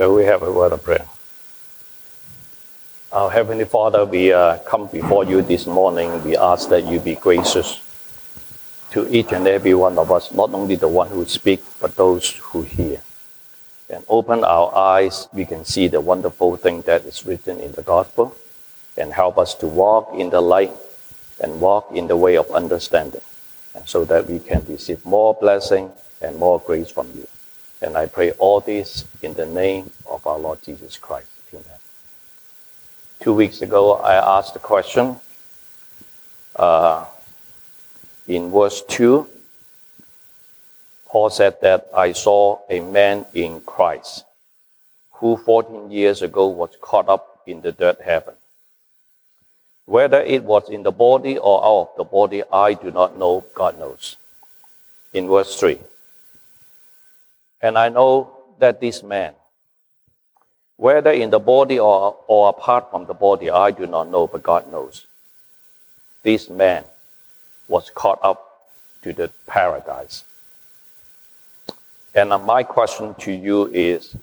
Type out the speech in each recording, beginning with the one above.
Shall we have a word of prayer? Our Heavenly Father, we come before you this morning. We ask that you be gracious to each and every one of us, not only the one who speak, but those who hear. And open our eyes, we can see the wonderful thing that is written in the gospel, and help us to walk in the light and walk in the way of understanding, and so that we can receive more blessing and more grace from you. And I pray all this in the name of our Lord Jesus Christ. Amen. 2 weeks ago, I asked the question in verse 2. Paul said that I saw a man in Christ who 14 years ago was caught up in the third heaven. Whether it was in the body or out of the body, I do not know. God knows. In verse 3. And I know that this man, whether in the body or apart from the body, I do not know, but God knows. This man was caught up to the paradise. And my question to you is,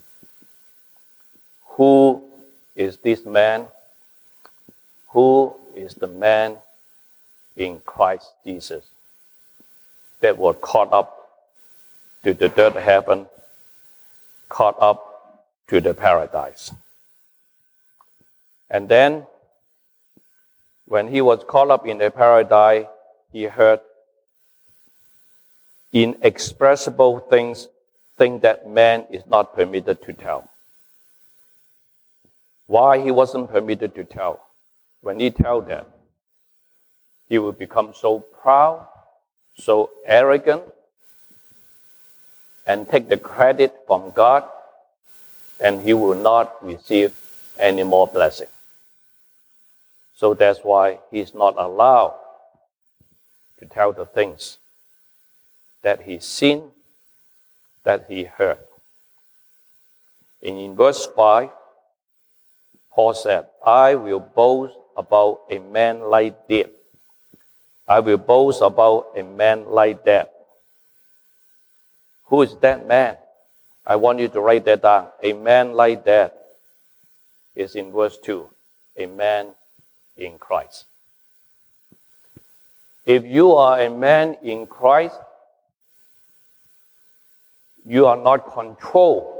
who is this man? Who is the man in Christ Jesus that was caught up to the third heaven, caught up to the paradise? And then, when he was caught up in the paradise, he heard inexpressible things that man is not permitted to tell. Why he wasn't permitted to tell? When he tells that, he will become so proud, so arrogant, and take the credit from God, and he will not receive any more blessing. So that's why he's not allowed to tell the things that he seen, that he heard. And in verse 5, Paul said, I will boast about a man like this. I will boast about a man like that. Who is that man? I want you to write that down. A man like that is in verse 2. A man in Christ. If you are a man in Christ, you are not controlled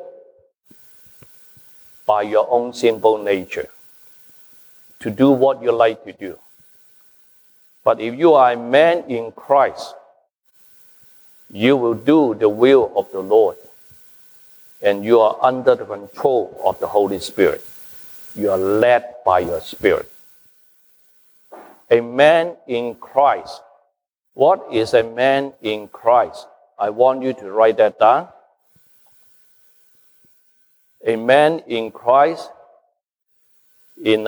by your own sinful nature to do what you like to do. But if you are a man in Christ, you will do the will of the Lord, and you are under the control of the Holy Spirit. You are led by your Spirit. A man in Christ. What is a man in Christ? I want you to write that down. A man in Christ, in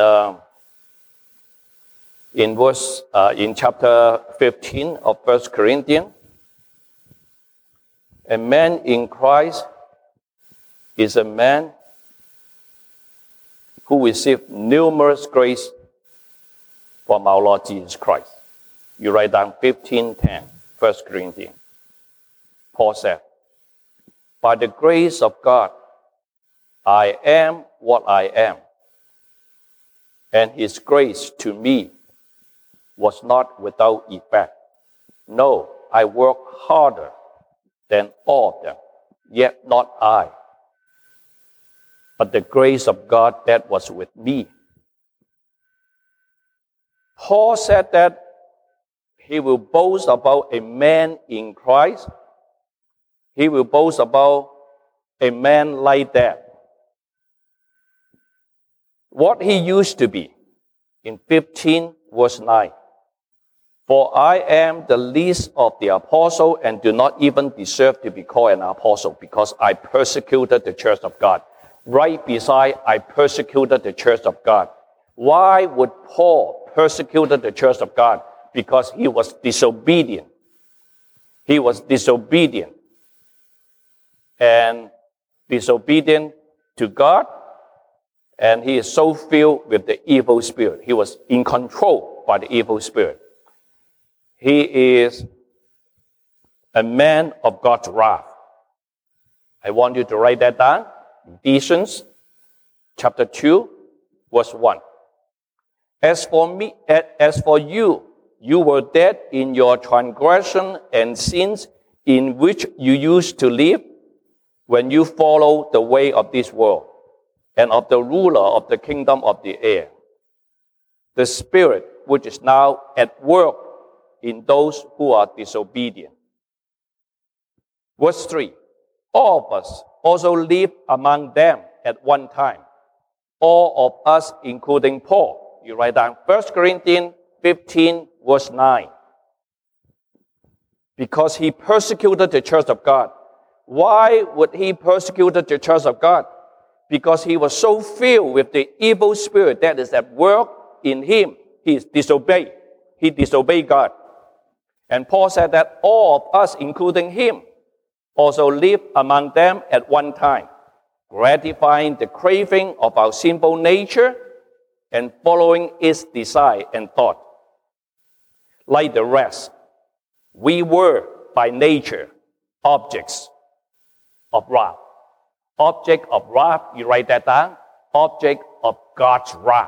chapter 15 of 1 Corinthians, a man in Christ is a man who received numerous grace from our Lord Jesus Christ. You write down 15:10, 1 Corinthians. Paul said, by the grace of God, I am what I am. And his grace to me was not without effect. No, I work harder than all of them, yet not I, but the grace of God that was with me. Paul said that he will boast about a man in Christ. He will boast about a man like that. What he used to be in 15 verse 9. For I am the least of the apostle and do not even deserve to be called an apostle because I persecuted the church of God. Right beside, I persecuted the church of God. Why would Paul persecute the church of God? Because he was disobedient. He was disobedient. And disobedient to God. And he is so filled with the evil spirit. He was in control by the evil spirit. He is a man of God's wrath. I want you to write that down. Ephesians chapter 2, verse 1. As for you, you were dead in your transgression and sins in which you used to live when you followed the way of this world and of the ruler of the kingdom of the air, the spirit which is now at work in those who are disobedient. Verse 3, all of us also lived among them at one time, all of us including Paul. You write down 1 Corinthians 15, verse 9. Because he persecuted the church of God. Why would he persecute the church of God? Because he was so filled with the evil spirit that is at work in him. He disobeyed. He disobeyed God. And Paul said that all of us, including him, also lived among them at one time, gratifying the craving of our sinful nature and following its desire and thought. Like the rest, we were by nature objects of wrath. Object of wrath, you write that down. Object of God's wrath.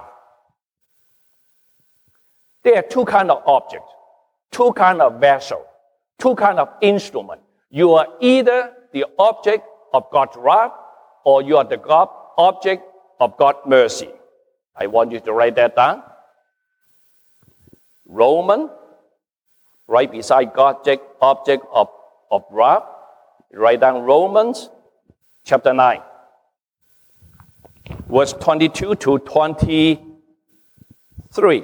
There are two kinds of objects, two kinds of vessels, two kinds of instruments. You are either the object of God's wrath or you are the object of God's mercy. I want you to write that down. Romans, right beside God's object of wrath. Write down Romans chapter 9, verse 22 to 23.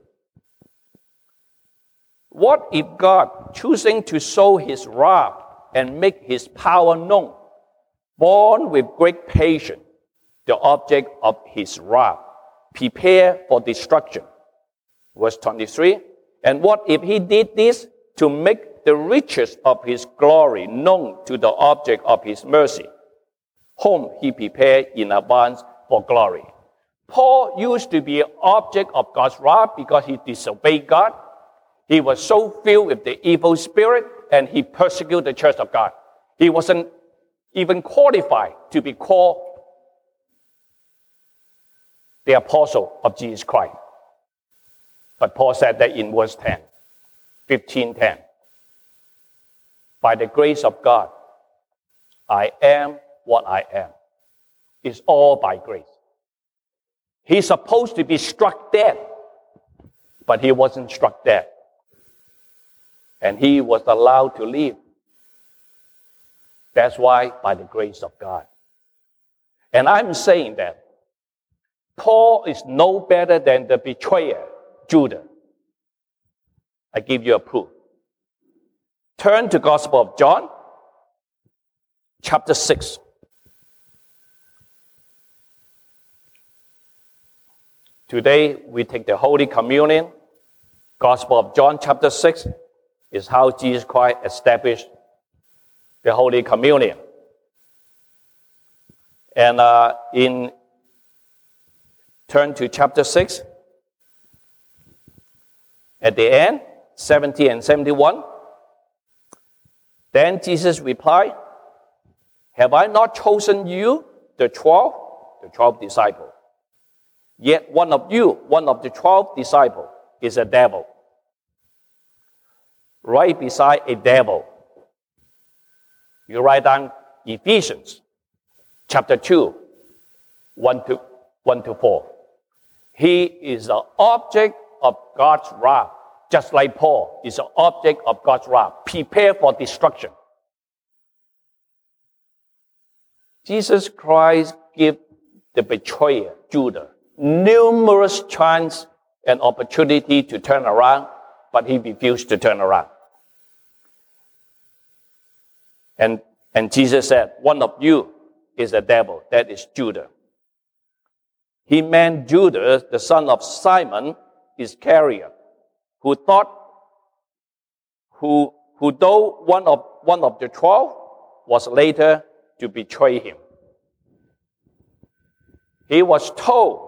What if God, choosing to show his wrath and make his power known, born with great patience, the object of his wrath, prepare for destruction? Verse 23. And what if he did this to make the riches of his glory known to the object of his mercy, whom he prepared in advance for glory? Paul used to be an object of God's wrath because he disobeyed God. He was so filled with the evil spirit and he persecuted the church of God. He wasn't even qualified to be called the apostle of Jesus Christ. But Paul said that in verse 10, 15:10. By the grace of God, I am what I am. It's all by grace. He's supposed to be struck dead, but he wasn't struck dead. And he was allowed to live. That's why, by the grace of God. And I'm saying that Paul is no better than the betrayer, Judas. I give you a proof. Turn to Gospel of John, chapter 6. Today, we take the Holy Communion. Gospel of John, chapter 6, is how Jesus Christ established the Holy Communion. And turn to chapter 6. At the end, 70 and 71. Then Jesus replied, have I not chosen you, the 12 disciples? Yet one of you, one of the 12 disciples, is a devil. Right beside a devil, you write down Ephesians chapter 2, 1 to 4. He is the object of God's wrath, just like Paul is the object of God's wrath. Prepare for destruction. Jesus Christ gave the betrayer, Judas, numerous chances and opportunity to turn around, but he refused to turn around. And Jesus said, one of you is the devil, that is Judas. He meant Judas, the son of Simon Iscariot, who though one of the 12 was later to betray him. He was told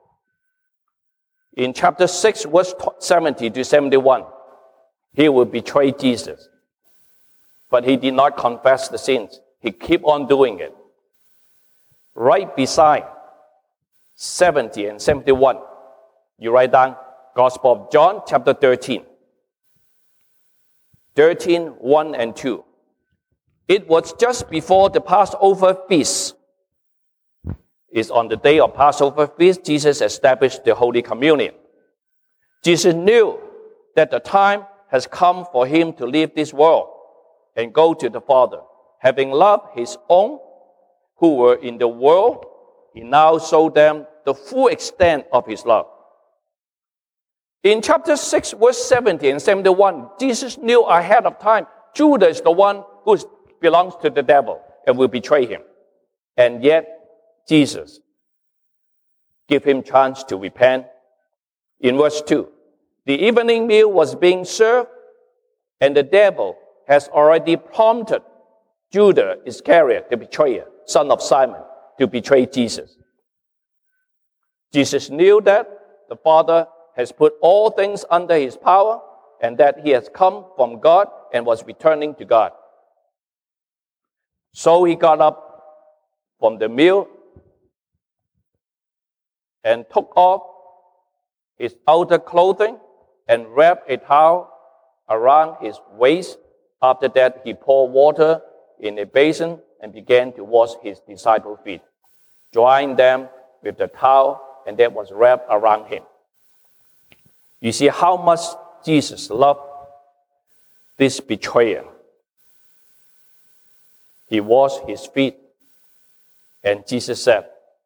in chapter 6, verse 70 to 71, he will betray Jesus. But he did not confess the sins. He kept on doing it. Right beside 70 and 71, you write down Gospel of John, chapter 13. 13, 1 and 2. It was just before the Passover feast. It's on the day of Passover feast, Jesus established the Holy Communion. Jesus knew that the time has come for him to leave this world and go to the Father. Having loved his own who were in the world, he now showed them the full extent of his love. In chapter 6, verse 70 and 71, Jesus knew ahead of time Judas is the one who belongs to the devil and will betray him. And yet, Jesus gave him chance to repent. In verse 2, the evening meal was being served, and the devil has already prompted Judas Iscariot, the betrayer, son of Simon, to betray Jesus. Jesus knew that the Father has put all things under his power and that he has come from God and was returning to God. So he got up from the meal and took off his outer clothing and wrapped a towel around his waist. After that, he poured water in a basin and began to wash his disciples' feet, drying them with the towel, and that was wrapped around him. You see how much Jesus loved this betrayer. He washed his feet, and Jesus said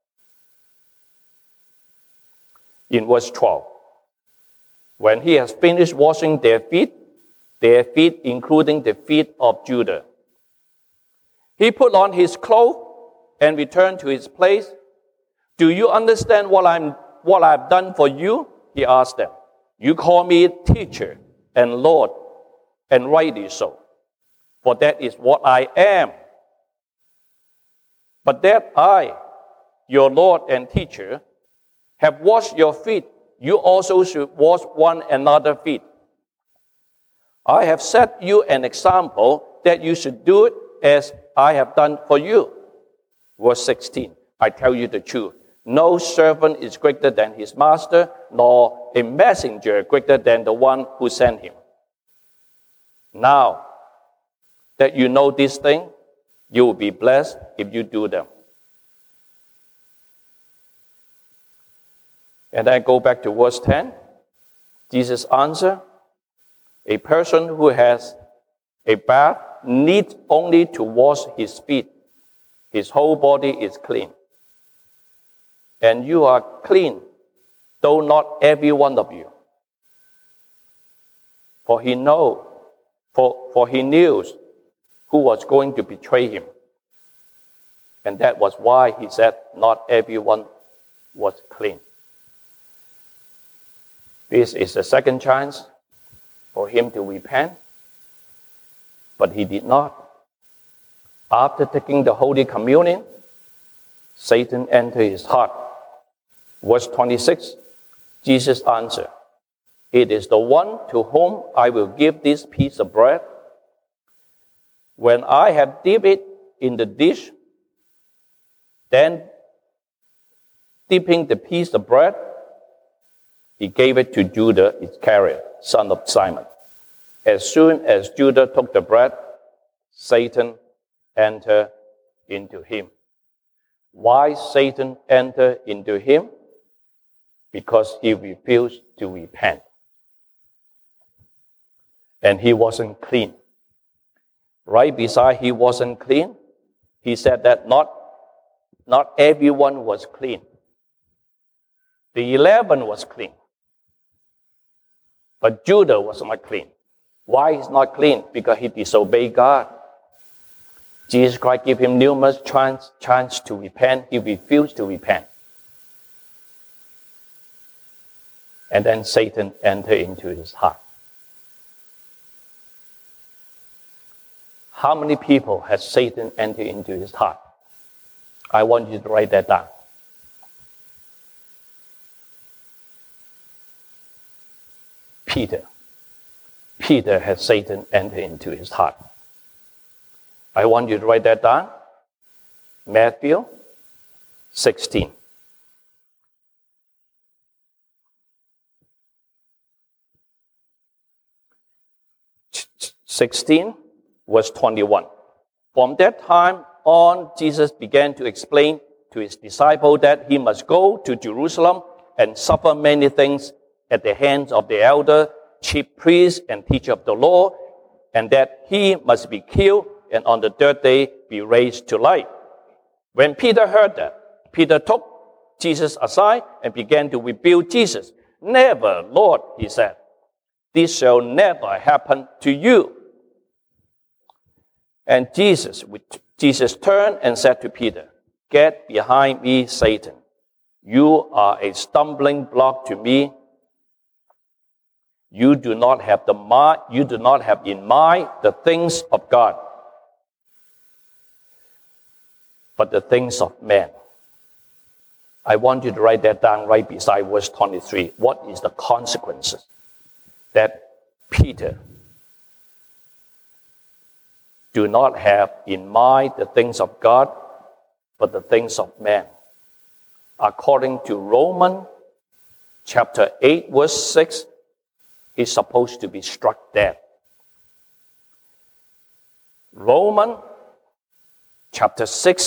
in verse 12, when he has finished washing their feet including the feet of Judas, he put on his clothes and returned to his place. Do you understand what I've done for you? He asked them. You call me teacher and Lord, and rightly so, for that is what I am. But that I, your Lord and teacher, have washed your feet, you also should wash one another's feet. I have set you an example that you should do it as I have done for you. Verse 16, I tell you the truth. No servant is greater than his master, nor a messenger greater than the one who sent him. Now that you know this thing, you will be blessed if you do them. And I go back to verse 10. Jesus answered, a person who has a bath needs only to wash his feet. His whole body is clean. And you are clean, though not every one of you. For he knew who was going to betray him. And that was why he said not everyone was clean. This is the second chance for him to repent, but he did not. After taking the Holy Communion, Satan entered his heart. Verse 26, Jesus answered, it is the one to whom I will give this piece of bread. When I have dipped it in the dish, then dipping the piece of bread, he gave it to Judas Iscariot, son of Simon. As soon as Judas took the bread, Satan entered into him. Why Satan entered into him? Because he refused to repent. And he wasn't clean. Right beside he wasn't clean, he said that not everyone was clean. The 11 was clean. But Judas was not clean. Why he's not clean? Because he disobeyed God. Jesus Christ gave him numerous chance to repent. He refused to repent. And then Satan entered into his heart. How many people has Satan entered into his heart? I want you to write that down. Peter had Satan enter into his heart. I want you to write that down. Matthew, 16. Verse 21. From that time on, Jesus began to explain to his disciples that he must go to Jerusalem and suffer many things at the hands of the elder, chief priests, and teachers of the law, and that he must be killed and on the third day be raised to life. When Peter heard that, Peter took Jesus aside and began to rebuke Jesus. Never, Lord, he said. This shall never happen to you. And Jesus turned and said to Peter, Get behind me, Satan. You are a stumbling block to me. You do not have in mind the things of God, but the things of man. I want you to write that down right beside verse 23. What is the consequences that Peter do not have in mind the things of God, but the things of man? According to Romans chapter 8, verse 6, is supposed to be struck dead. Romans chapter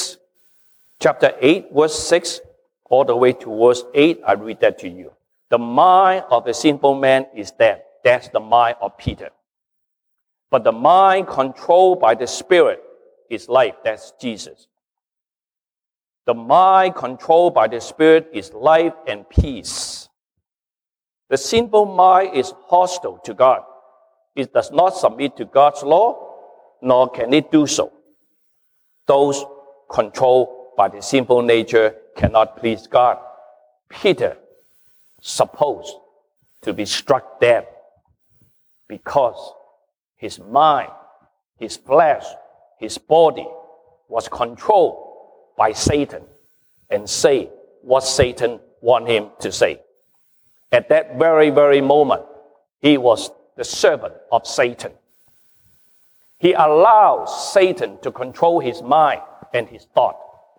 8, verse 6, all the way to verse 8, I read that to you. The mind of the sinful man is dead. That's the mind of Peter. But the mind controlled by the Spirit is life. That's Jesus. The mind controlled by the Spirit is life and peace. The sinful mind is hostile to God. It does not submit to God's law, nor can it do so. Those controlled by the sinful nature cannot please God. Peter supposed to be struck dead because his mind, his flesh, his body was controlled by Satan and say what Satan wanted him to say. At that very, very moment, he was the servant of Satan. He allowed Satan to control his mind and his thought.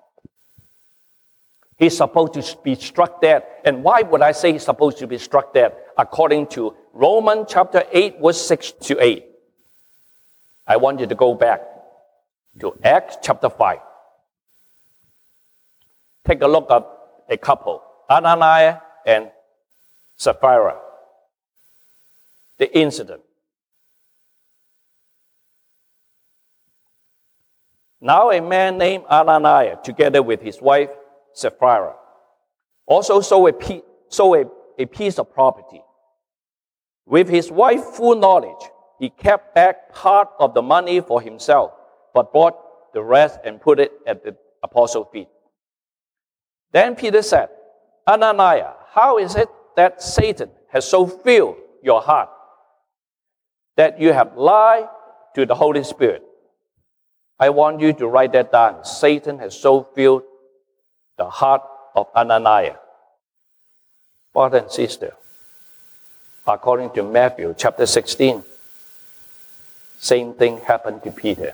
He's supposed to be struck dead. And why would I say he's supposed to be struck dead? According to Romans chapter 8, verse 6 to 8. I want you to go back to Acts chapter 5. Take a look at a couple, Ananias and Sapphira. The incident. Now a man named Ananias, together with his wife Sapphira, also sold a piece of property. With his wife's full knowledge, he kept back part of the money for himself, but bought the rest and put it at the apostles' feet. Then Peter said, Ananias, how is it that Satan has so filled your heart that you have lied to the Holy Spirit? I want you to write that down. Satan has so filled the heart of Ananias. Brother and sister, according to Matthew chapter 16, same thing happened to Peter.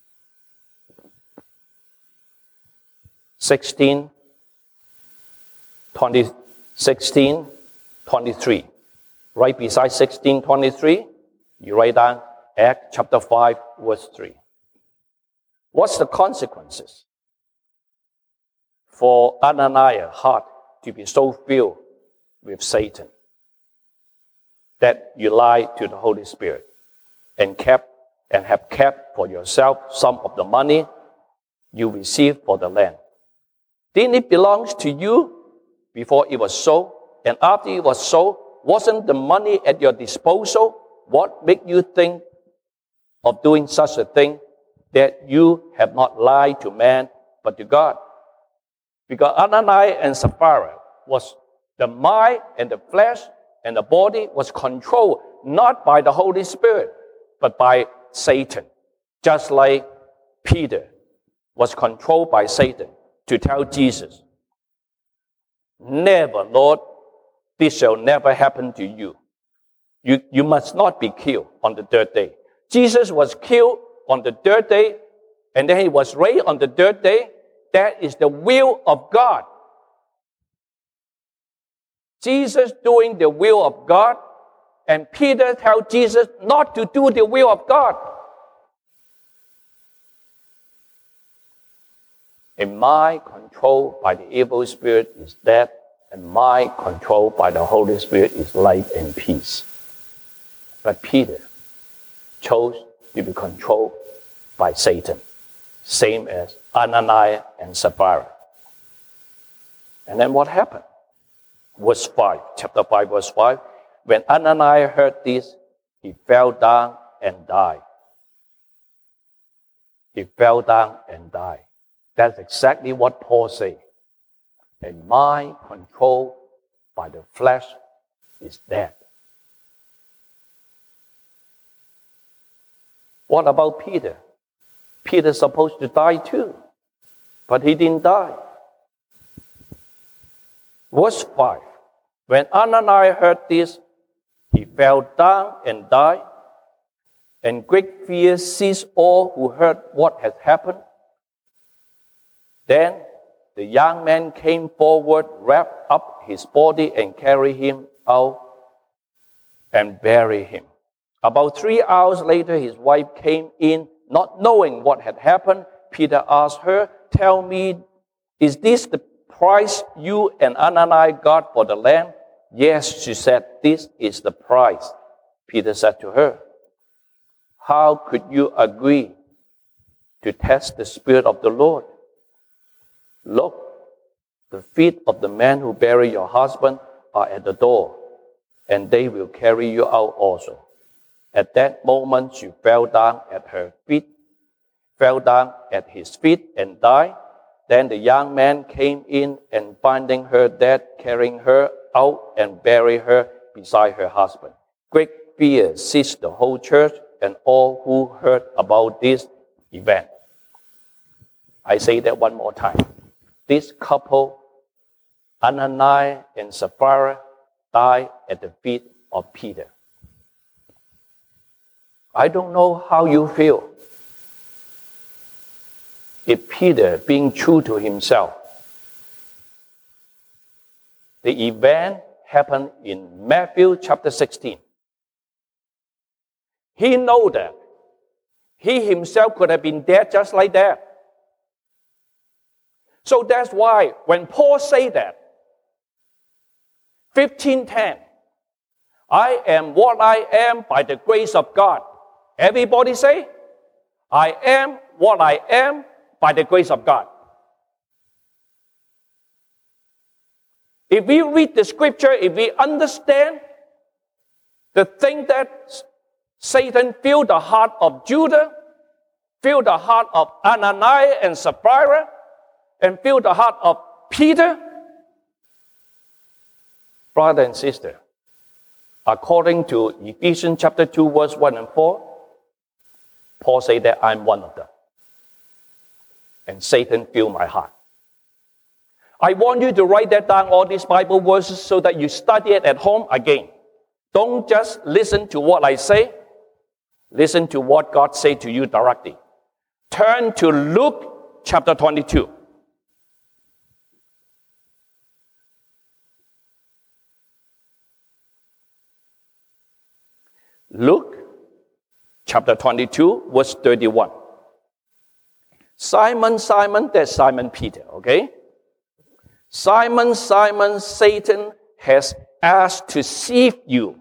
16:23. Right beside 16:23, you write down Acts chapter 5, verse 3. What's the consequences for Ananias' heart to be so filled with Satan that you lied to the Holy Spirit and have kept for yourself some of the money you received for the land? Didn't it belong to you before it was sold? And after it was sold, wasn't the money at your disposal? What made you think of doing such a thing, that you have not lied to man but to God? Because Ananias and Sapphira was the mind and the flesh and the body was controlled not by the Holy Spirit but by Satan. Just like Peter was controlled by Satan to tell Jesus, never, Lord, this shall never happen to you. You must not be killed on the third day. Jesus was killed on the third day, and then he was raised on the third day. that is the will of God. Jesus doing the will of God, and Peter tells Jesus not to do the will of God. And my control by the evil spirit is death, and my control by the Holy Spirit is life and peace. But Peter chose to be controlled by Satan, same as Ananias and Sapphira. And then what happened? Verse 5, chapter 5, verse 5. When Ananias heard this, he fell down and died. He fell down and died. That's exactly what Paul said. And my control by the flesh is dead. What about Peter? Peter's supposed to die too, but he didn't die. Verse 5. When Ananias heard this, he fell down and died, and great fear seized all who heard what had happened. Then the young man came forward, wrapped up his body, and carried him out and buried him. About 3 hours later, his wife came in, not knowing what had happened. Peter asked her, "Tell me, is this the price you and Ananias got for the land?" "Yes," she said, "this is the price." Peter said to her, "How could you agree to test the Spirit of the Lord? Look, the feet of the man who buried your husband are at the door, and they will carry you out also." At that moment, she fell down at his feet and died. Then the young man came in and finding her dead, carrying her out and buried her beside her husband. Great fear seized the whole church and all who heard about this event. I say that one more time. This couple, Ananias and Sapphira, died at the feet of Peter. I don't know how you feel if Peter, being true to himself, the event happened in Matthew chapter 16. He knows that he himself could have been dead just like that. So that's why when Paul said that, 15:10, I am what I am by the grace of God. Everybody say, I am what I am by the grace of God. If we read the scripture, if we understand the thing that Satan filled the heart of Judah, filled the heart of Ananias and Sapphira, and filled the heart of Peter, brother and sister, according to Ephesians chapter 2, verse 1 and 4, Paul said that I'm one of them. And Satan filled my heart. I want you to write that down, all these Bible verses, so that you study it at home again. Don't just listen to what I say. Listen to what God said to you directly. Turn to Luke chapter 22. Luke chapter 22, verse 31. Simon, Simon, that's Simon Peter, okay? Simon, Simon, Satan has asked to sieve you.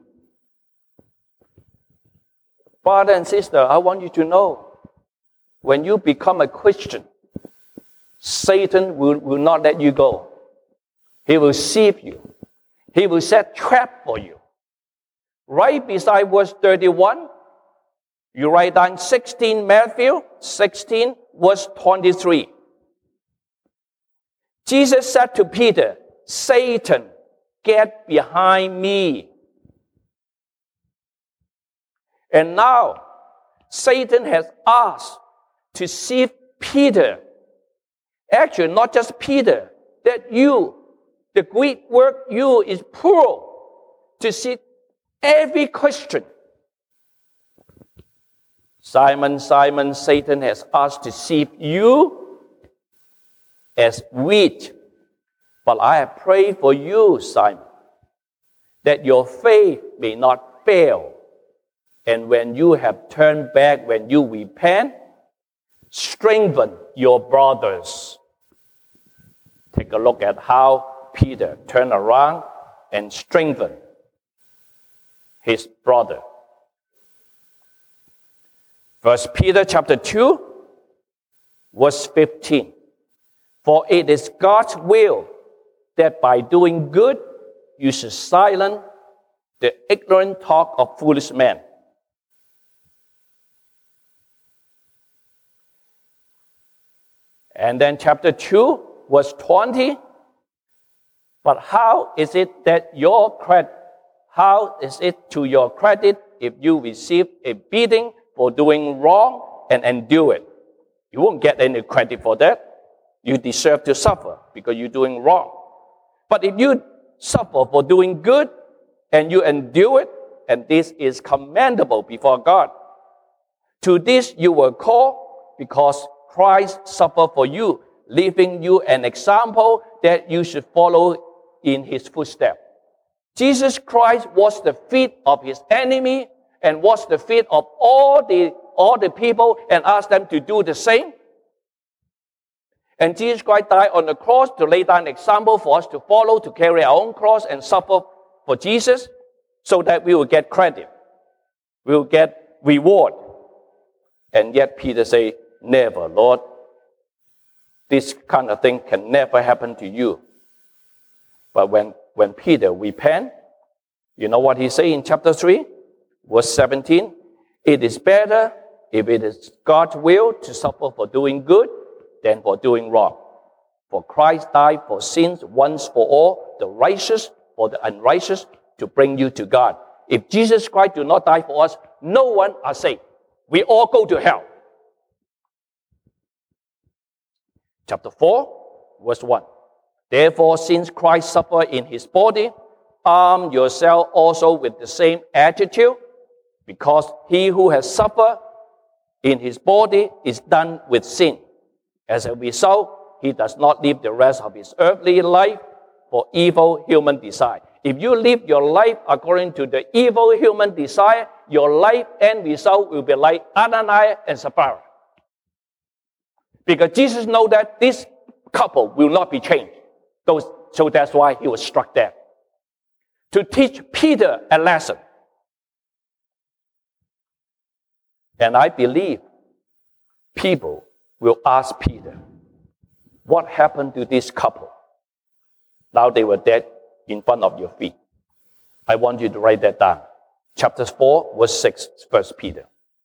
Brother and sister, I want you to know, when you become a Christian, Satan will not let you go. He will sieve you. He will set trap for you. Right beside verse 31, you write down 16, Matthew 16, verse 23. Jesus said to Peter, Satan, get behind me. And now, Satan has asked to sieve Peter. Actually, not just Peter, that you, the Greek word you is plural, to sieve every Christian. Simon, Simon, Satan has asked to sieve you. as wheat. But I have prayed for you, Simon, that your faith may not fail. And when you have turned back, when you repent, strengthen your brothers. Take a look at how Peter turned around and strengthened his brother. 1 Peter chapter 2, verse 15. For it is God's will that by doing good you should silence the ignorant talk of foolish men. And then chapter 2, verse 20. But how is it to your credit if you receive a beating for doing wrong and endure it? You won't get any credit for that. You deserve to suffer because you're doing wrong. But if you suffer for doing good and you endure it, and this is commendable before God. To this you were called because Christ suffered for you, leaving you an example that you should follow in his footsteps. Jesus Christ washed the feet of his enemy and washed the feet of all the people and asked them to do the same. And Jesus Christ died on the cross to lay down an example for us to follow, to carry our own cross and suffer for Jesus so that we will get credit. We will get reward. And yet Peter said, never, Lord. This kind of thing can never happen to you. But when Peter repent, you know what he said in chapter 3, verse 17? It is better if it is God's will to suffer for doing good than for doing wrong. For Christ died for sins once for all, the righteous for the unrighteous, to bring you to God. If Jesus Christ do not die for us, no one are saved. We all go to hell. Chapter 4, verse 1. Therefore, since Christ suffered in his body, arm yourself also with the same attitude, because he who has suffered in his body is done with sin. As a result, he does not live the rest of his earthly life for evil human desire. If you live your life according to the evil human desire, your life end result will be like Ananias and Sapphira. Because Jesus knows that this couple will not be changed. So that's why he was struck dead. To teach Peter a lesson. And I believe people will ask Peter, what happened to this couple? Now they were dead in front of your feet. I want you to write that down. Chapter 4, verse 6, 1 Peter.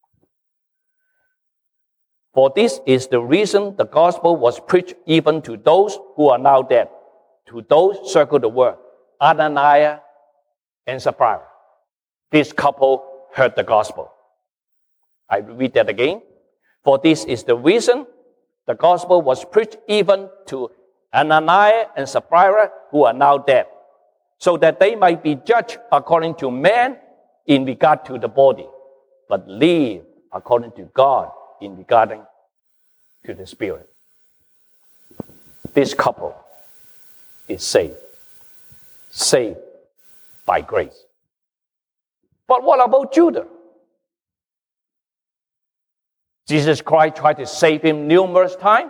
For this is the reason the gospel was preached even to those who are now dead, to those circle the word, Ananias and Sapphira. This couple heard the gospel. I read that again. For this is the reason the gospel was preached even to Ananias and Sapphira, who are now dead, so that they might be judged according to man in regard to the body, but live according to God in regarding to the spirit. This couple is saved by grace. But what about Judas? Jesus Christ tried to save him numerous times.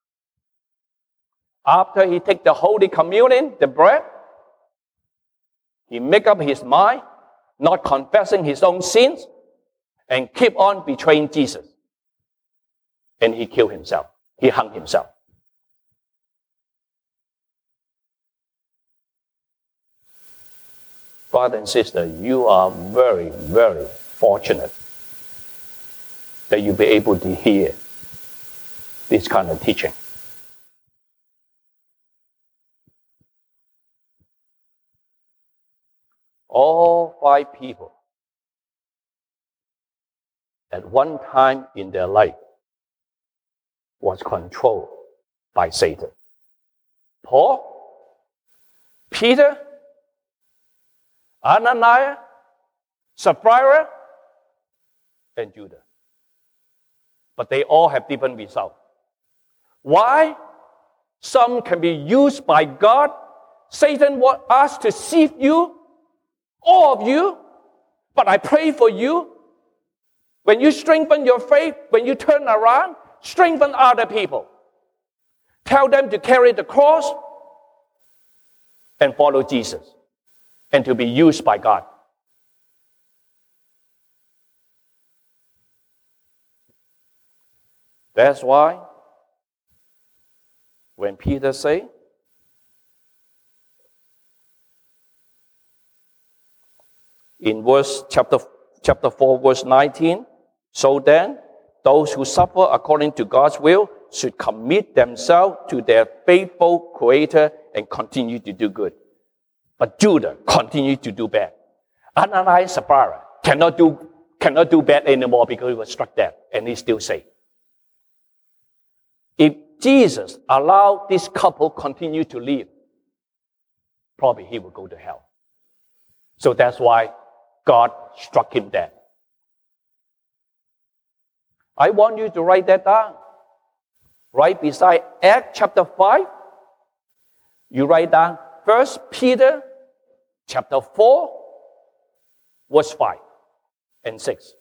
After he took the Holy Communion, the bread, he make up his mind, not confessing his own sins, and keep on betraying Jesus. And he killed himself. He hung himself. Brother and sister, you are very, very fortunate that you'll be able to hear this kind of teaching. All 5 people at one time in their life was controlled by Satan. Paul, Peter, Ananias, Sapphira, and Judas. But they all have different results. Why? Some can be used by God. Satan wants us to sift you, all of you. But I pray for you. When you strengthen your faith, when you turn around, strengthen other people. Tell them to carry the cross and follow Jesus and to be used by God. That's why when Peter say, in chapter 4, verse 19, so then, those who suffer according to God's will should commit themselves to their faithful Creator and continue to do good. But Judah continued to do bad. Ananias and Sapphira cannot do bad anymore because he was struck dead, and he's still saved. If Jesus allowed this couple continue to live, probably he would go to hell. So that's why God struck him dead. I want you to write that down. Right beside Acts chapter 5, you write down 1 Peter chapter 4, verse 5 and 6.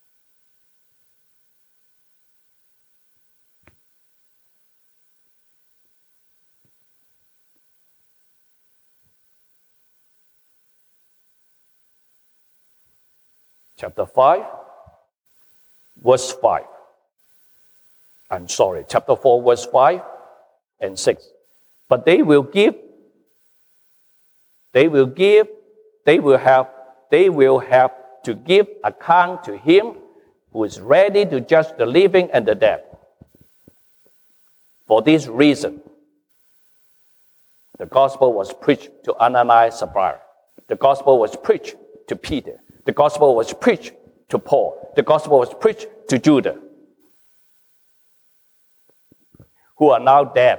Chapter 5, verse 5. Chapter 4, verse 5 and 6. But they will have to give account to him who is ready to judge the living and the dead. For this reason, the gospel was preached to Ananias and Sapphira. The gospel was preached to Peter. The gospel was preached to Paul. The gospel was preached to Judah, who are now dead,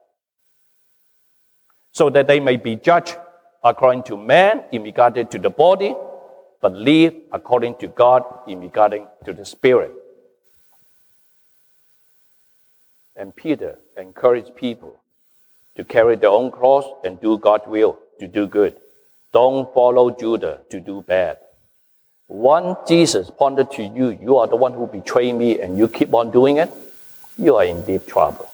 so that they may be judged according to man in regard to the body, but live according to God in regard to the spirit. And Peter encouraged people to carry their own cross and do God's will, to do good. Don't follow Judah to do bad. Once Jesus pointed to you, you are the one who betrayed me, and you keep on doing it, you are in deep trouble.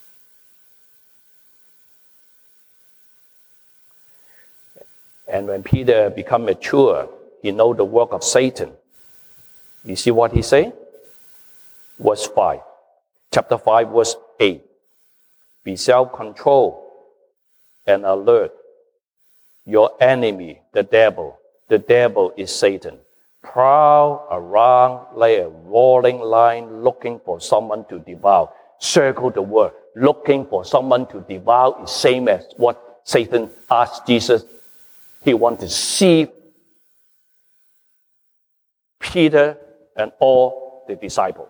And when Peter become mature, he know the work of Satan. You see what he say? Verse 5. Chapter 5, verse 8. Be self-controlled and alert. Your enemy, the devil is Satan, prowl around like a roaring lion looking for someone to devour. Circle the word. Looking for someone to devour is same as what Satan asked Jesus. He wants to see Peter and all the disciples.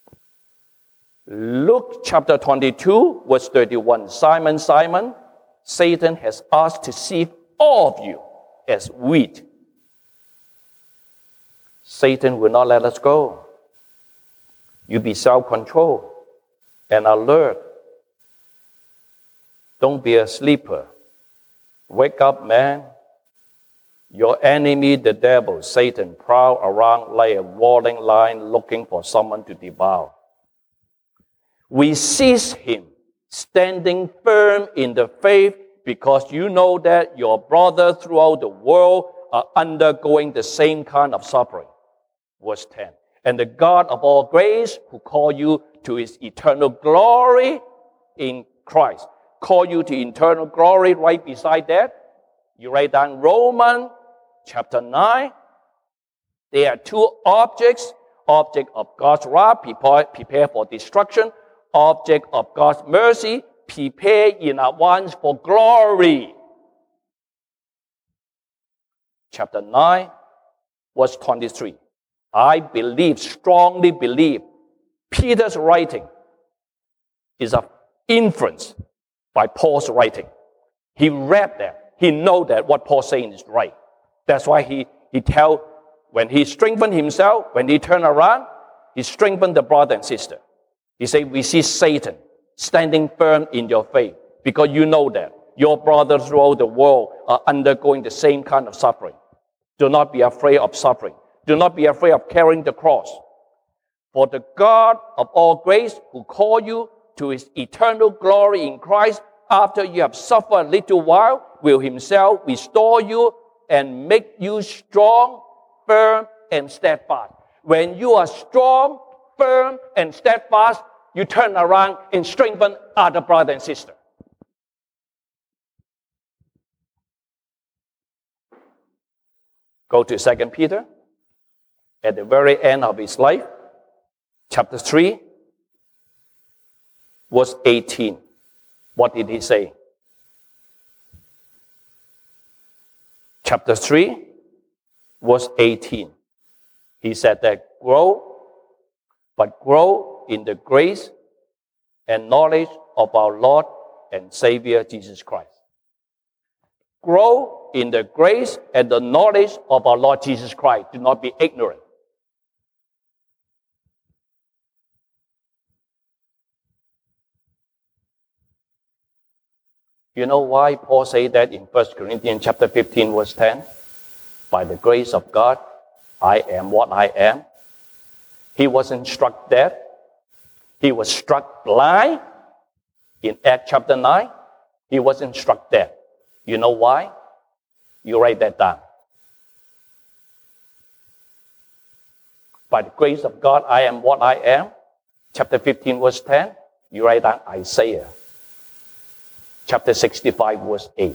Luke chapter 22, verse 31. Simon, Simon, Satan has asked to sift all of you as wheat. Satan will not let us go. You be self-controlled and alert. Don't be a sleeper. Wake up, man. Your enemy, the devil, Satan, prowl around like a roaring lion looking for someone to devour. We seize him, standing firm in the faith, because you know that your brothers throughout the world are undergoing the same kind of suffering. Verse 10. And the God of all grace, who called you to his eternal glory in Christ. Call you to eternal glory. Right beside that, you write down Romans chapter 9. There are two objects. Object of God's wrath, prepare for destruction. Object of God's mercy, prepare in advance for glory. Chapter 9, verse 23. I strongly believe, Peter's writing is an influence by Paul's writing. He read that. He knows that what Paul's saying is right. That's why he when he strengthened himself, when he turned around, he strengthened the brother and sister. He said, we see Satan standing firm in your faith, because you know that your brothers throughout the world are undergoing the same kind of suffering. Do not be afraid of suffering. Do not be afraid of carrying the cross. For the God of all grace, who called you to his eternal glory in Christ, after you have suffered a little while, will himself restore you and make you strong, firm, and steadfast. When you are strong, firm, and steadfast, you turn around and strengthen other brother and sister. Go to 2 Peter. At the very end of his life, chapter 3, verse 18. What did he say? Chapter 3, verse 18. He said that grow in the grace and knowledge of our Lord and Savior Jesus Christ. Grow in the grace and the knowledge of our Lord Jesus Christ. Do not be ignorant. You know why Paul said that in 1 Corinthians chapter 15, verse 10? By the grace of God, I am what I am. He wasn't struck dead. He was struck blind. In Acts chapter 9, he wasn't struck dead. You know why? You write that down. By the grace of God, I am what I am. Chapter 15, verse 10, you write down Isaiah. Chapter 65, verse 8.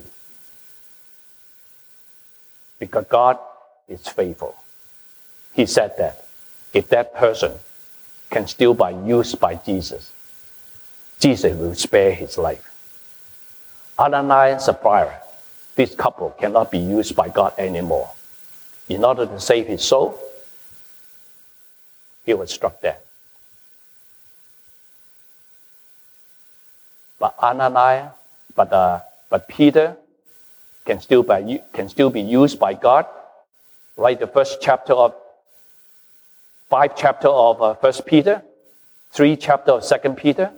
Because God is faithful. He said that if that person can still be used by Jesus, Jesus will spare his life. Ananias and Sapphira, this couple cannot be used by God anymore. In order to save his soul, he was struck dead. But Peter can still be used by God. Write the first chapter of 5 chapter of 1 Peter, 3 chapter of 2 Peter.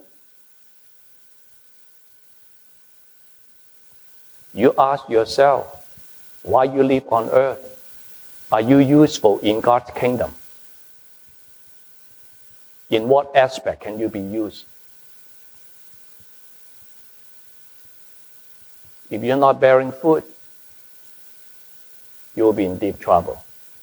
You ask yourself, why you live on earth? Are you useful in God's kingdom? In what aspect can you be used? If you're not bearing fruit, you will be in deep trouble.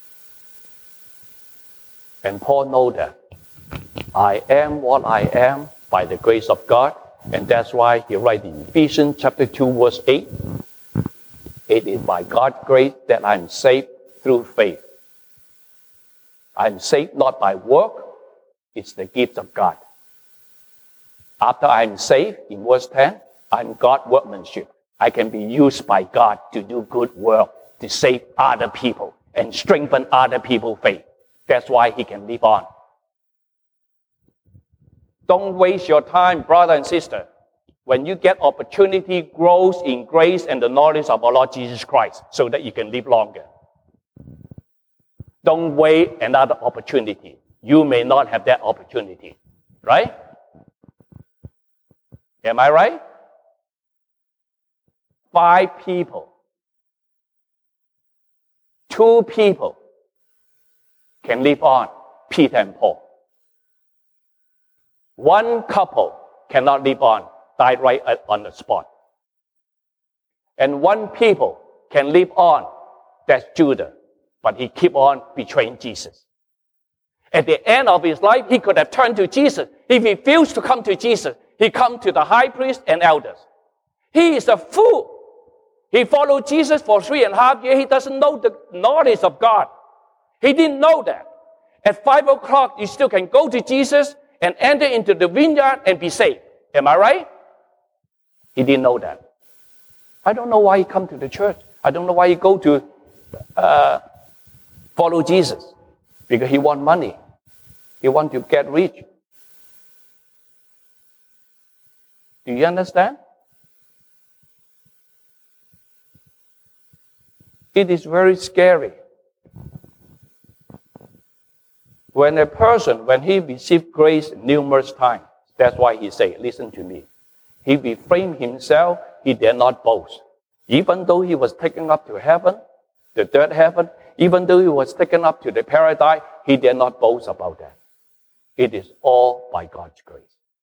And Paul knows that. I am what I am by the grace of God. And that's why he writes in Ephesians chapter 2, verse 8. It is by God's grace that I'm saved through faith. I'm saved not by work. It's the gift of God. After I'm saved, in verse 10, I'm God's workmanship. I can be used by God to do good work, to save other people and strengthen other people's faith. That's why he can live on. Don't waste your time, brother and sister. When you get opportunity, grow in grace and the knowledge of our Lord Jesus Christ so that you can live longer. Don't wait another opportunity. You may not have that opportunity. Right? Am I right? 5 people, 2 people can live on, Peter and Paul. 1 couple cannot live on, died right on the spot. And 1 people can live on, that's Judas, but he keep on betraying Jesus. At the end of his life, he could have turned to Jesus. If he refused to come to Jesus, he come to the high priest and elders. He is a fool. He followed Jesus for 3.5 years. He doesn't know the knowledge of God. He didn't know that. At 5 o'clock, you still can go to Jesus and enter into the vineyard and be saved. Am I right? He didn't know that. I don't know why he come to the church. I don't know why he go to follow Jesus. Because he want money. He want to get rich. Do you understand? It is very scary. When a person, when he receives grace numerous times, That's why he said, listen to me. He refrained himself, he did not boast. Even though he was taken up to heaven, the third heaven, even though he was taken up to the paradise, he did not boast about that. It is all by God's grace.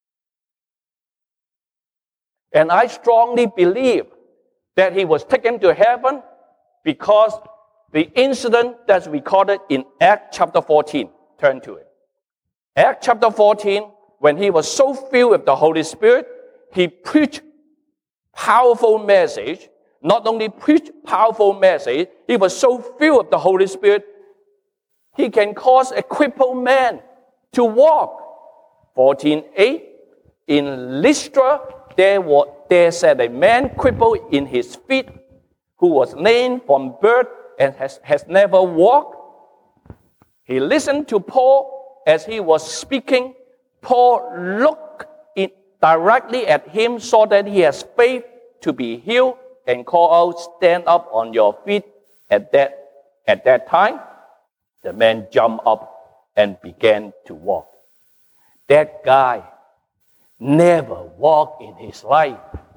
And I strongly believe that he was taken to heaven because the incident that's recorded in Acts chapter 14, turn to it. Acts chapter 14, when he was so filled with the Holy Spirit, he preached powerful message. Not only preached powerful message, he was so filled with the Holy Spirit, he can cause a crippled man to walk. 14:8, in Lystra, there sat a man crippled in his feet, who was lame from birth and has never walked. He listened to Paul as he was speaking. Paul looked directly at him, saw that he has faith to be healed, and called out, stand up on your feet. At that time, the man jumped up and began to walk. That guy never walked in his life.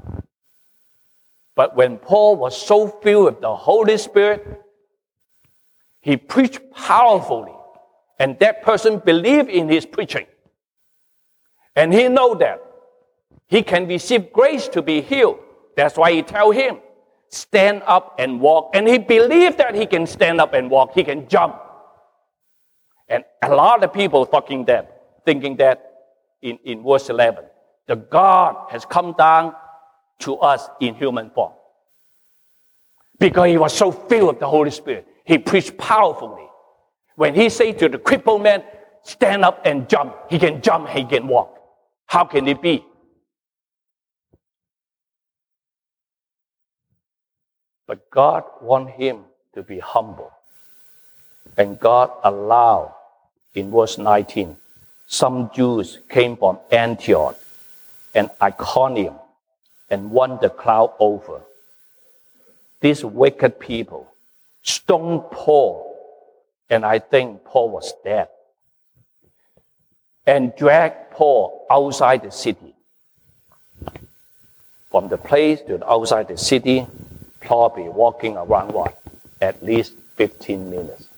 But when Paul was so filled with the Holy Spirit, he preached powerfully. And that person believed in his preaching. And he knew that he can receive grace to be healed. That's why he tell him, stand up and walk. And he believed that he can stand up and walk. He can jump. And a lot of people thinking that in verse 11, the God has come down to us in human form. Because he was so filled with the Holy Spirit, he preached powerfully. When he said to the crippled man, stand up and jump, he can walk. How can it be? But God wants him to be humble. And God allowed, in verse 19, some Jews came from Antioch and Iconium and won the crowd over. These wicked people stoned Paul, and I think Paul was dead, and dragged Paul outside the city. From the place to the outside the city, probably walking around at least 15 minutes.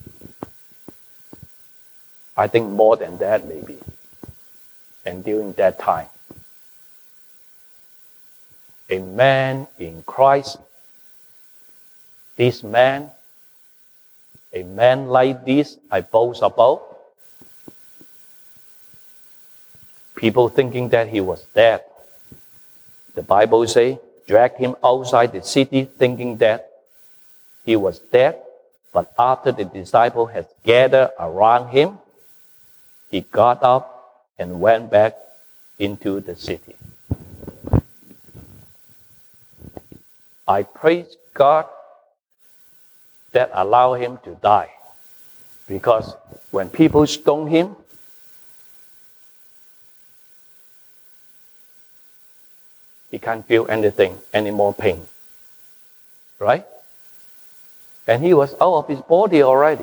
I think more than that maybe. And during that time, a man in Christ, a man like this I boast about, people thinking that he was dead. The Bible says, drag him outside the city thinking that he was dead. But after the disciple had gathered around him, he got up and went back into the city. I praise God that allowed him to die. Because when people stone him, he can't feel anything, any more pain. Right? And he was out of his body already.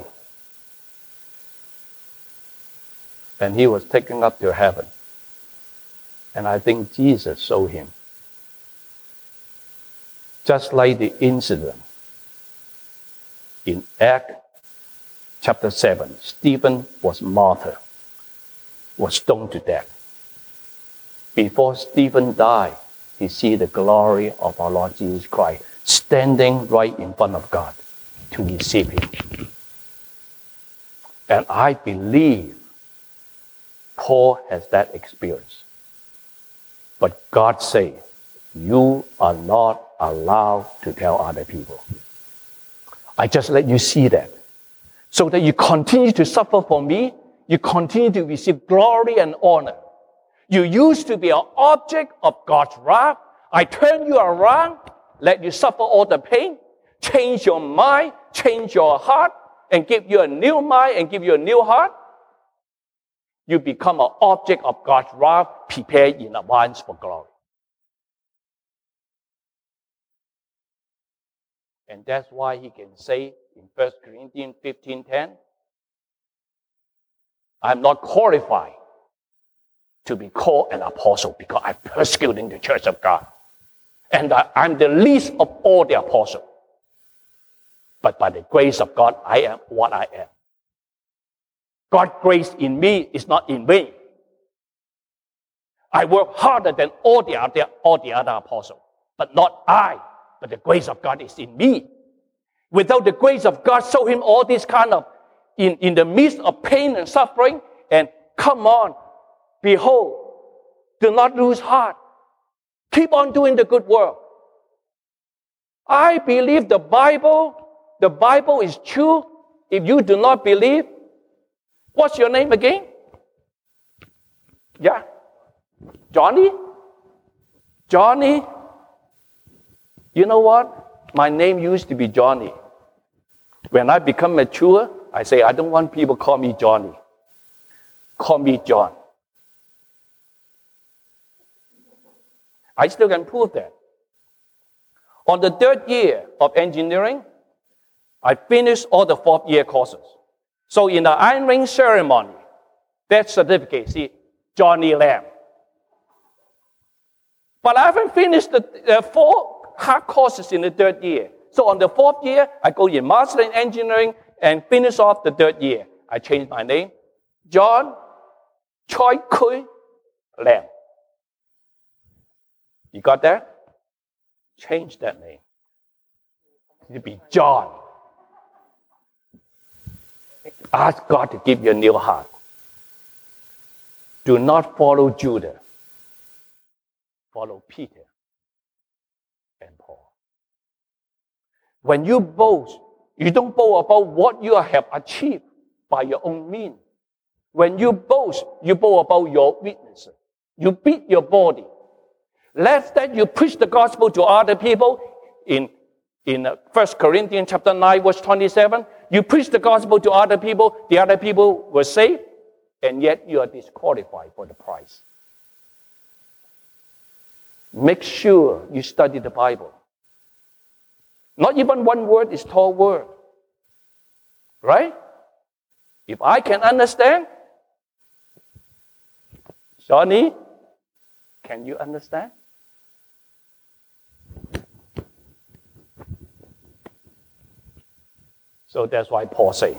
And he was taken up to heaven. And I think Jesus saw him. Just like the incident in Acts chapter 7, Stephen was martyred, was stoned to death. Before Stephen died, he see the glory of our Lord Jesus Christ standing right in front of God to receive him. And I believe Paul has that experience. But God said, you are not allowed to tell other people. I just let you see that. So that you continue to suffer for me, you continue to receive glory and honor. You used to be an object of God's wrath. I turn you around, let you suffer all the pain, change your mind, change your heart, and give you a new mind and give you a new heart. You become an object of God's wrath, prepared in advance for glory. And that's why he can say in 1 Corinthians 15:10, I'm not qualified to be called an apostle because I'm persecuting the church of God. And I'm the least of all the apostles. But by the grace of God, I am what I am. God's grace in me is not in vain. I work harder than all the other apostles. But not I, but the grace of God is in me. Without the grace of God, show him all this kind of, in the midst of pain and suffering, and come on, behold, do not lose heart. Keep on doing the good work. I believe the Bible is true. If you do not believe, what's your name again? Yeah? Johnny? Johnny? You know what? My name used to be Johnny. When I become mature, I say, I don't want people to call me Johnny. Call me John. I still can prove that. On the 3rd year of engineering, I finished all the 4th year courses. So in the iron ring ceremony, that certificate, see, Johnny Lam. But I haven't finished the 4 hard courses in the 3rd year. So on the 4th year, I go in Master in Engineering and finish off the 3rd year. I changed my name, John Choi Kui Lam. You got that? Change that name. To be John. Ask God to give you a new heart. Do not follow Judah. Follow Peter and Paul. When you boast, you don't boast about what you have achieved by your own means. When you boast about your weaknesses. You beat your body. Less that you preach the gospel to other people in 1 Corinthians chapter 9, verse 27. You preach the gospel to other people, the other people were saved, and yet you are disqualified for the prize. Make sure you study the Bible. Not even one word is 12 words. Right? If I can understand, Johnny, can you understand? So that's why Paul says,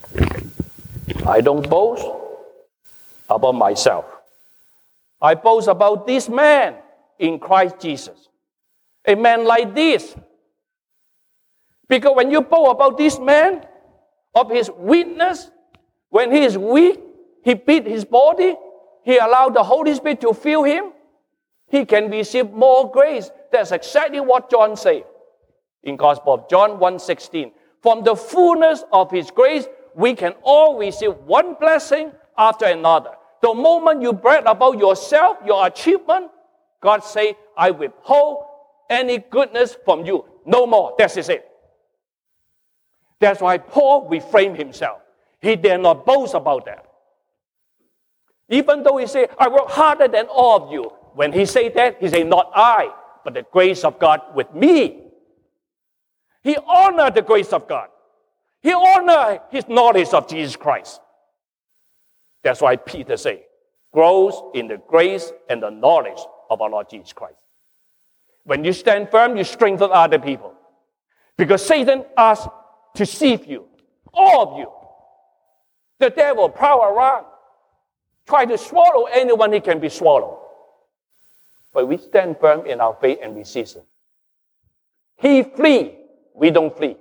I don't boast about myself. I boast about this man in Christ Jesus. A man like this. Because when you boast about this man, of his weakness, when he is weak, he beat his body, he allowed the Holy Spirit to fill him, he can receive more grace. That's exactly what John said in Gospel of John 1:16. From the fullness of his grace, we can all receive one blessing after another. The moment you brag about yourself, your achievement, God say, I withhold any goodness from you. No more. That is it. That's why Paul refrained himself. He dare not boast about that. Even though he said, I work harder than all of you. When he said that, he said, not I, but the grace of God with me. He honored the grace of God. He honored his knowledge of Jesus Christ. That's why Peter said, grows in the grace and the knowledge of our Lord Jesus Christ. When you stand firm, you strengthen other people. Because Satan asks to deceive you, all of you. The devil prowl around, try to swallow anyone he can be swallowed. But we stand firm in our faith and resist him. He flee, we don't flee.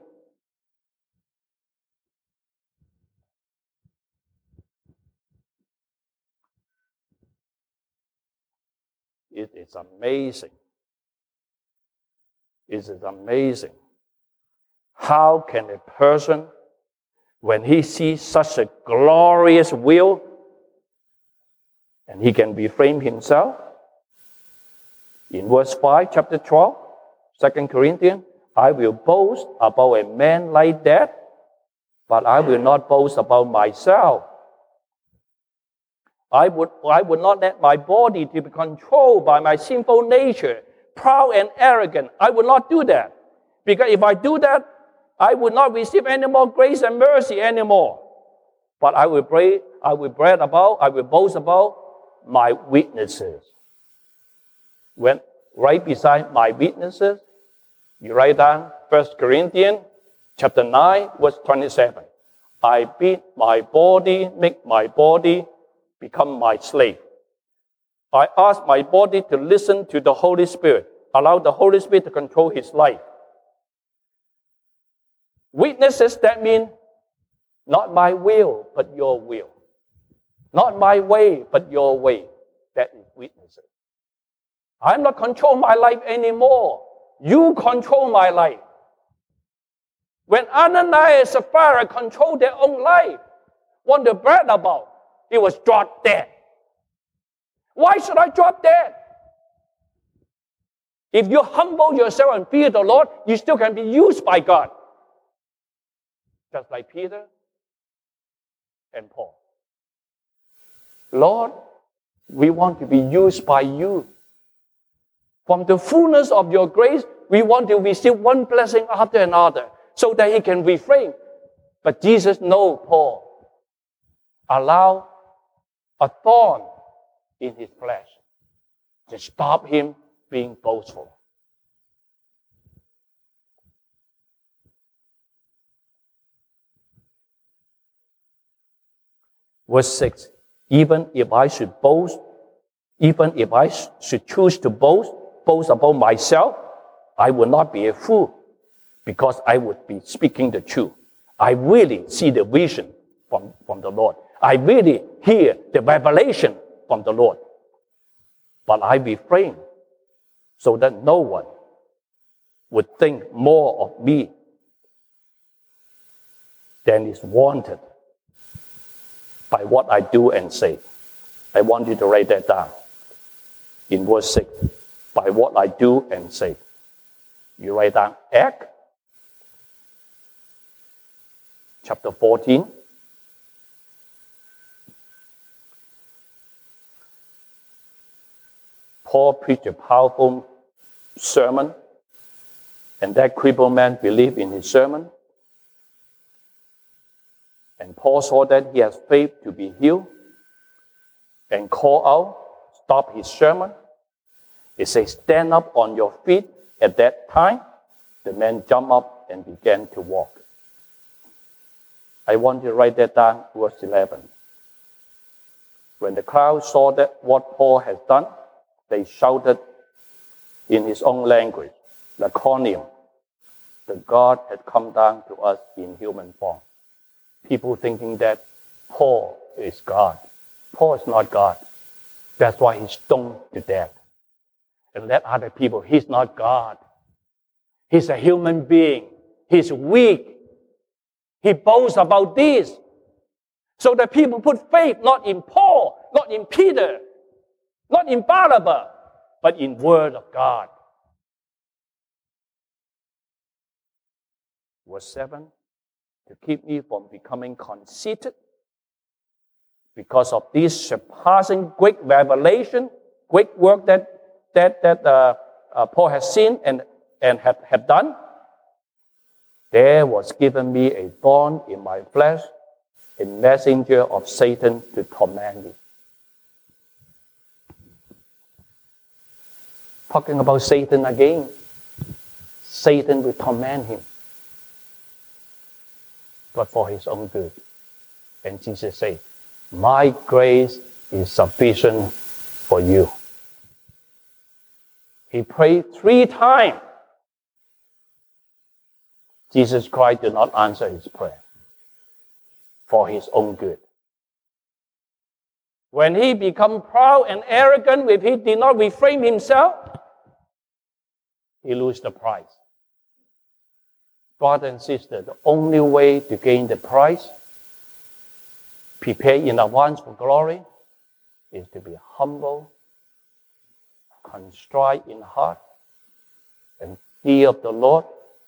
It is amazing. It is amazing. How can a person, when he sees such a glorious will, and he can refrain himself? In verse 5, chapter 12, 2 Corinthians, I will boast about a man like that, but I will not boast about myself. I would not let my body to be controlled by my sinful nature, proud and arrogant. I would not do that. Because if I do that, I would not receive any more grace and mercy anymore. But I will boast about my witnesses. When right beside my witnesses, you write down 1 Corinthians chapter 9, verse 27. I beat my body, make my body become my slave. I ask my body to listen to the Holy Spirit. Allow the Holy Spirit to control his life. Witnesses, that means not my will, but your will. Not my way, but your way. That is witnesses. I'm not controlling my life anymore. You control my life. When Ananias and Sapphira controlled their own life, want to brag about, he was dropped dead. Why should I drop dead? If you humble yourself and fear the Lord, you still can be used by God. Just like Peter and Paul. Lord, we want to be used by you. From the fullness of your grace, we want to receive one blessing after another so that he can refrain. But Jesus knows Paul. Allow a thorn in his flesh to stop him being boastful. Verse 6, even if I should boast, even if I should choose to boast about myself, I would not be a fool because I would be speaking the truth. I really see the vision from the Lord. I really hear the revelation from the Lord. But I refrain so that no one would think more of me than is wanted by what I do and say. I want you to write that down in verse 6. By what I do and say. You write down Acts chapter 14. Paul preached a powerful sermon, and that crippled man believed in his sermon. And Paul saw that he has faith to be healed and called out, stop his sermon. It says, stand up on your feet. At that time, the man jumped up and began to walk. I want you to write that down, verse 11. When the crowd saw that what Paul has done, they shouted in his own language, Lycaonium, the God had come down to us in human form. People thinking that Paul is God. Paul is not God. That's why he's stoned to death. And let other people, he's not God. He's a human being. He's weak. He boasts about this. So that people put faith not in Paul, not in Peter, not in Barnabas, but in Word of God. Verse 7, to keep me from becoming conceited, because of this surpassing great revelation, great work that Paul has seen and have done, there was given me a thorn in my flesh, a messenger of Satan to torment me. Talking about Satan again. Satan will torment him, but for his own good. And Jesus said, my grace is sufficient for you. He prayed 3 times. Jesus Christ did not answer his prayer for his own good. When he became proud and arrogant, if he did not refrain himself, he lose the prize. Brother and sister, the only way to gain the prize, prepare in advance for glory, is to be humble, contrite in heart, and fear of the Lord.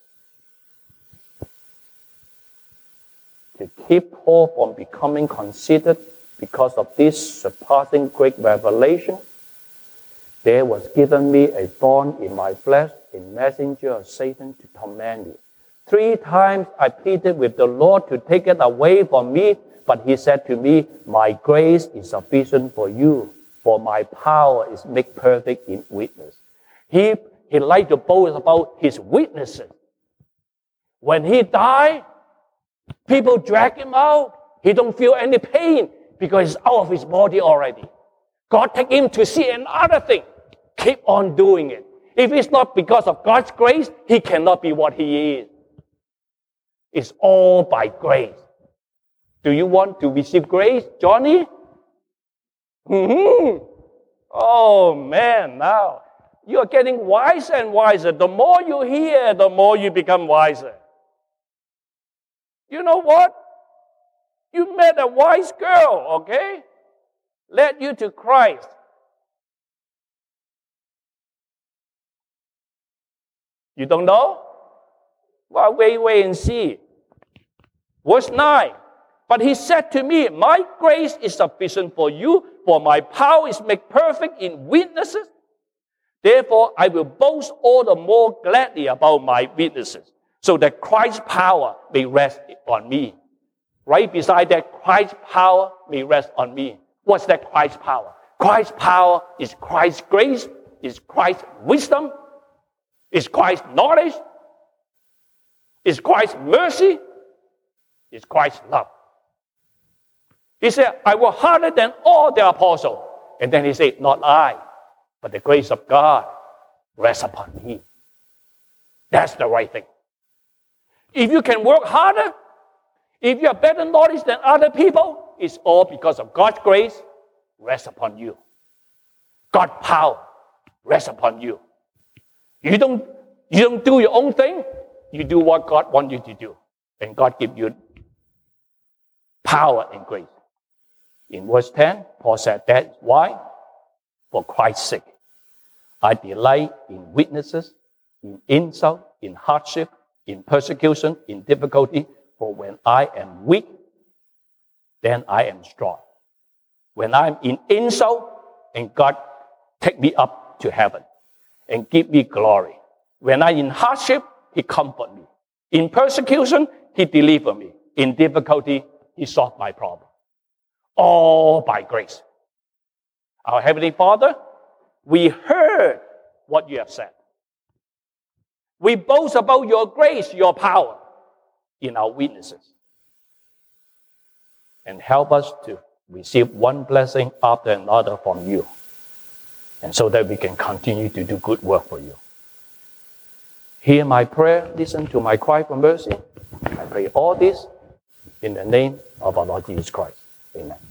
To keep Paul from becoming conceited because of this surpassing great revelation, there was given me a thorn in my flesh, a messenger of Satan to torment me. 3 times I pleaded with the Lord to take it away from me, but he said to me, my grace is sufficient for you, For my power is made perfect in weakness. He liked to boast about his weaknesses. When he died, people drag him out. He don't feel any pain because he's out of his body already. God take him to see another thing. Keep on doing it. If it's not because of God's grace, he cannot be what he is. It's all by grace. Do you want to receive grace, Johnny? Oh man, now you are getting wiser and wiser. The more you hear, the more you become wiser. You know what? You met a wise girl, okay? Led you to Christ. You don't know? Well, wait and see. Verse 9. But he said to me, my grace is sufficient for you, for my power is made perfect in weaknesses. Therefore, I will boast all the more gladly about my weaknesses, so that Christ's power may rest on me. Right beside that, Christ's power may rest on me. What's that Christ's power? Christ's power is Christ's grace, is Christ's wisdom, is Christ's knowledge, is Christ's mercy, is Christ's love. He said, I work harder than all the apostles. And then he said, not I, but the grace of God rests upon me. That's the right thing. If you can work harder, if you have better knowledge than other people, it's all because of God's grace rests upon you. God's power rests upon you. You don't do your own thing. You do what God wants you to do. And God gives you power and grace. In verse 10, Paul said that. Why? For Christ's sake. I delight in weaknesses, in insult, in hardship, in persecution, in difficulty. For when I am weak, then I am strong. When I'm in insult, and God take me up to heaven and give me glory. When I'm in hardship, he comfort me. In persecution, he deliver me. In difficulty, he solved my problem. All by grace. Our Heavenly Father, we heard what you have said. We boast about your grace, your power in our weaknesses. And help us to receive one blessing after another from you. And so that we can continue to do good work for you. Hear my prayer, listen to my cry for mercy. I pray all this in the name of our Lord Jesus Christ. Amen.